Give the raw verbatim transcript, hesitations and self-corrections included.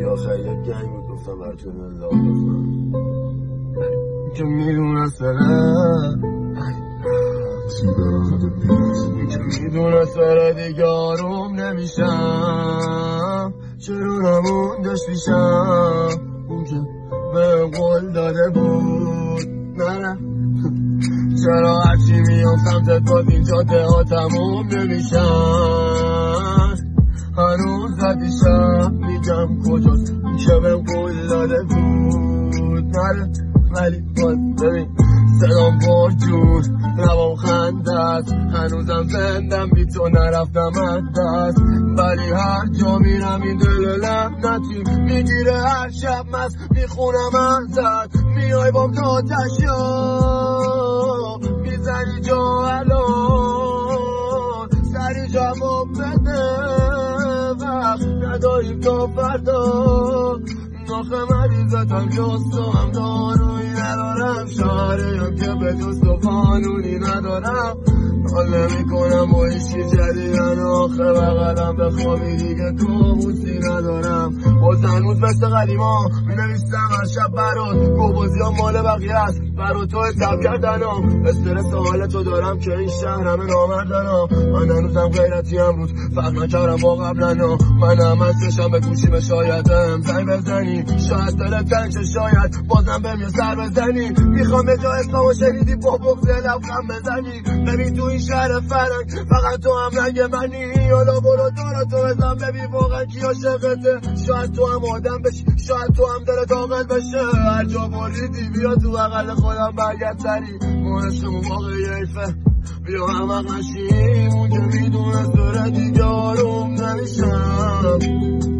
آخر یک گنگ بود گفتم براتون نزاق بخونم که میدونست داره که میدونست داره دیگه آروم نمیشم چرا نموندش پیشم اون که به قول داده بود نه نه چرا هرچی میام سمتت باز این جاده ها تموم نمیشن هنوز زدیشم میگم کجاست که به قول داده بود نره ولی باز ببین صدام پر جون روام خندت هنوزم زندم بی تو نرفتم از دست ولی هر جا میرم این دل لعنتی میگیره هر شب مست میخونم ازت میای بام تا تشا میزنی جا الان سری جواب بده وقت نداریم تا فردا ناخه مریضتم جست و هم دارویی ندارم شهریم که به جست و قانونی ندارم حال نمی کنم و ایشی جدیدن آخه بغلم به خوابی دیگه کابوسی ندارم باز هنوز مثل قدیما می نویستم هر شب برات گوبازی ها مال بقیه است برا تو حساب کردنم استرس حال تو دارم که این شهر همه نامردنم من هنوزم غیرتی امروز فرق نکردم با قبلنا من هم هستشم به گوشیم شایدم زنگ بزنی شاید دلت تنگ شاید بازم بهم یه سر بزنی میخوام به جا اسلامو شنیدی با بغض لبخم بزنی ببین تو این شهر فرنگ فقط تو هم رنگ منی حالا برو دارا تو بزن ببین واقعا کی عاشقته شاید تو هم آدم بشی شاید تو هم دلت عاقل بشه هر جا بریدی بیا تو بغل خودم برگرد سری ما عشقمون واقعی حیفه بیا هم عقل شیم اون که میدونست داره دیگه آروم نمیشم